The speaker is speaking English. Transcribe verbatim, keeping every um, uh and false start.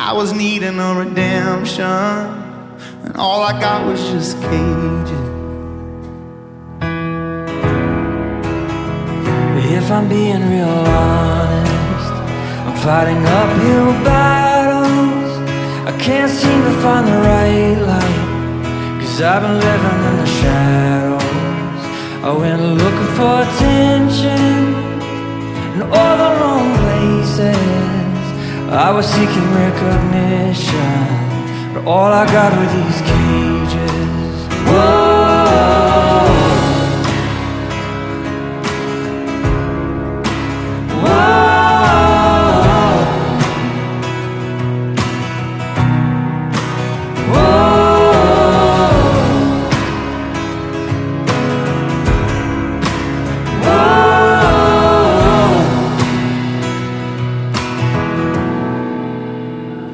I was needing a redemption, and all I got was just cages. If I'm being real honest, I'm fighting uphill battles. I can't seem to find the right light, 'cause I've been living in the shadows. I went looking for attention in all the wrong places. I was seeking recognition, but all I got were these cages. Whoa.